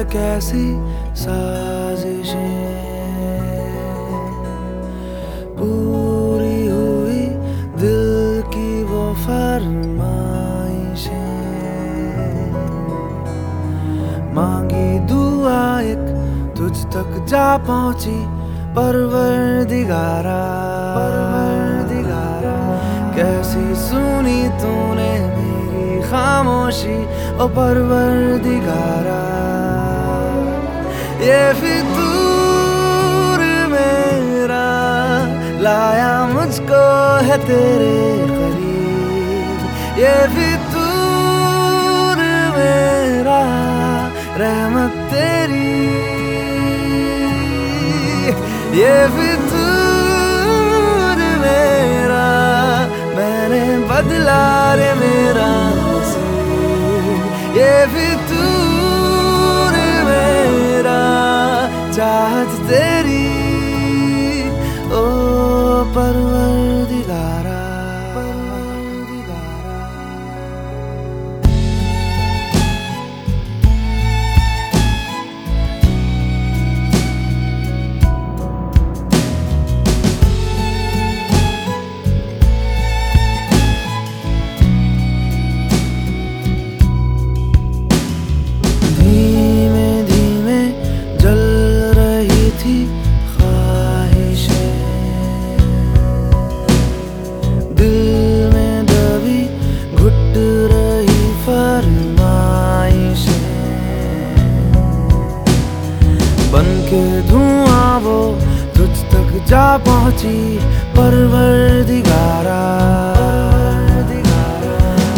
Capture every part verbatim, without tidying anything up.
कैसी साजिशें पूरी हुई दिल की वो फरमाइशें, मांगी दुआ एक तुझ तक जा पहुंची परवरदिगारा, परवरदिगारा। कैसी सुनी तूने मेरी खामोशी ओ परवरदिगारा। ये फितूर मेरा लाया मुझको है तेरे करीब, ये फितूर मेरा रहमत तेरी, ये फितूर मेरा मैंने बदला रे मेरा नसीब, ये फितूर मेरा चाहत तेरी ओ परवरदिगारा, परवरदिगारा। धीमे धीमे जल रही थी ख्वाहिशें, दिल में दबी घुट रही फरमाइशें, बनके धुआं वो तुझ तक जा पहुंची परवरदिगारा।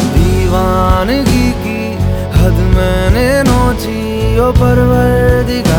दीवानगी की हद मैंने नोची ओ परवरदिगारा।